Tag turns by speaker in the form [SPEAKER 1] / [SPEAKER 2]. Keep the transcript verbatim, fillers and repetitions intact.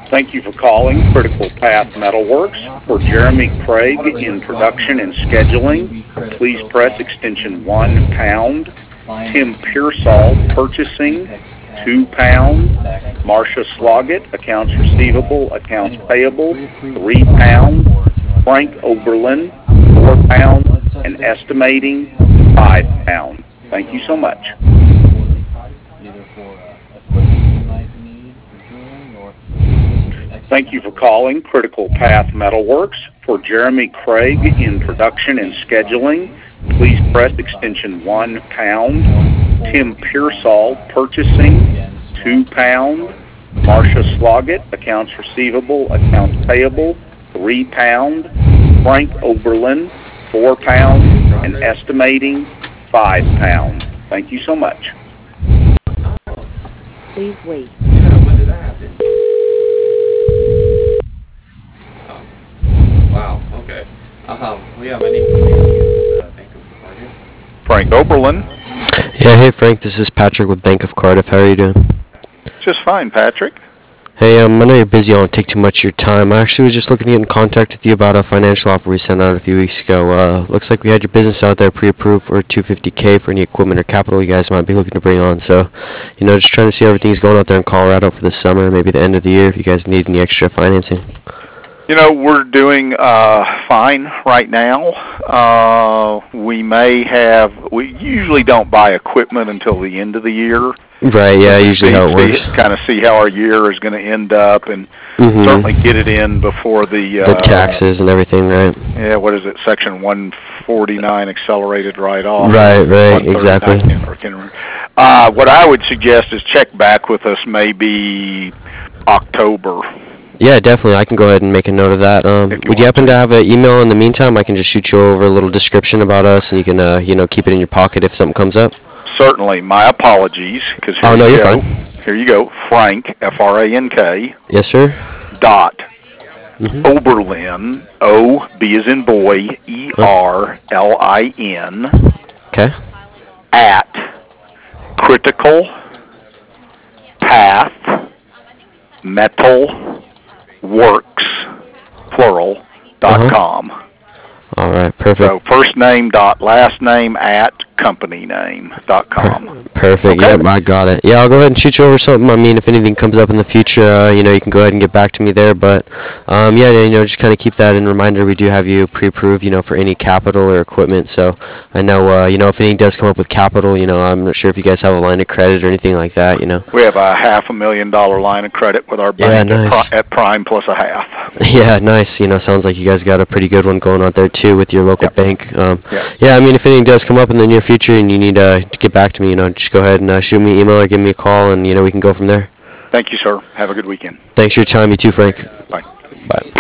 [SPEAKER 1] Thank you for calling Critical Path Metalworks. For Jeremy Craig in production and scheduling, please press extension one pound. Tim Pearsall, purchasing, two pound. Marcia Sloggett, accounts receivable, accounts payable, three pound. Frank Oberlin, four pound. And estimating, five pound. Thank you so much. Thank you for calling Critical Path Metalworks. For Jeremy Craig in production and scheduling, please press extension one pound. Tim Pearsall, purchasing, two pound. Marcia Sloggett, accounts receivable, accounts payable, three pound. Frank Oberlin, four pound. And estimating, five pound. Thank you so much.
[SPEAKER 2] Please wait.
[SPEAKER 3] Wow, okay. Um, well, yeah, my name is uh, Bank of Cardiff.
[SPEAKER 1] Frank Oberlin.
[SPEAKER 4] Yeah, hey Frank, this is Patrick with Bank of Cardiff. How are you doing?
[SPEAKER 1] Just fine, Patrick.
[SPEAKER 4] Hey, um, I know you're busy. I don't want to take too much of your time. I actually was just looking to get in contact with you about a financial offer we sent out a few weeks ago. Uh, looks like we had your business out there pre-approved for two hundred fifty K for any equipment or capital you guys might be looking to bring on. So, you know, just trying to see how everything's going out there in Colorado for the summer, maybe the end of the year if you guys need any extra financing.
[SPEAKER 1] You know, we're doing uh, fine right now. Uh, we may have, we usually don't buy equipment until the end of the year.
[SPEAKER 4] Right, yeah, usually
[SPEAKER 1] see,
[SPEAKER 4] how it works.
[SPEAKER 1] Kind of see how our year is going to end up and mm-hmm. certainly get it in before the...
[SPEAKER 4] Uh, the taxes and everything, right?
[SPEAKER 1] Yeah, what is it, Section one forty-nine accelerated write-off?
[SPEAKER 4] Right, right, exactly.
[SPEAKER 1] Uh, what I would suggest is check back with us maybe October.
[SPEAKER 4] Yeah, definitely. I can go ahead and make a note of that. Um, you would you happen to. to have an email in the meantime? I can just shoot you over a little description about us, and you can, uh, you know, keep it in your pocket if something comes up.
[SPEAKER 1] Certainly. My apologies. Cause
[SPEAKER 4] oh, no, you're
[SPEAKER 1] go.
[SPEAKER 4] fine.
[SPEAKER 1] Here you go. Frank, F R A N K.
[SPEAKER 4] Yes, sir.
[SPEAKER 1] Dot.
[SPEAKER 4] Mm-hmm.
[SPEAKER 1] Oberlin, O, B as in boy, E R L I N.
[SPEAKER 4] Okay.
[SPEAKER 1] At Critical Path Metal Works, plural, dot
[SPEAKER 4] uh-huh.
[SPEAKER 1] com.
[SPEAKER 4] All right, perfect.
[SPEAKER 1] So first name dot last name at company name dot com.
[SPEAKER 4] Perfect.
[SPEAKER 1] Okay.
[SPEAKER 4] Yep, I got it. Yeah, I'll go ahead and shoot you over something. I mean, if anything comes up in the future, uh, you know, you can go ahead and get back to me there. But um, yeah, you know, just kind of keep that in reminder. We do have you pre-approved, you know, for any capital or equipment. So I know, uh, you know, if anything does come up with capital, you know, I'm not sure if you guys have a line of credit or anything like that. You know,
[SPEAKER 1] we have a half a million dollar line of credit with our bank
[SPEAKER 4] yeah, nice.
[SPEAKER 1] at, Pri- at Prime plus a half.
[SPEAKER 4] Yeah, nice. You know, sounds like you guys got a pretty good one going on there too with your local
[SPEAKER 1] yep.
[SPEAKER 4] bank. Um,
[SPEAKER 1] yep.
[SPEAKER 4] Yeah, I mean, if anything does come up in the near future and you need uh, to get back to me, you know, just go ahead and uh, shoot me an email or give me a call, and you know, we can go from there.
[SPEAKER 1] Thank you, sir. Have a good weekend.
[SPEAKER 4] Thanks for your time. You too, Frank.
[SPEAKER 1] Bye.
[SPEAKER 4] Bye.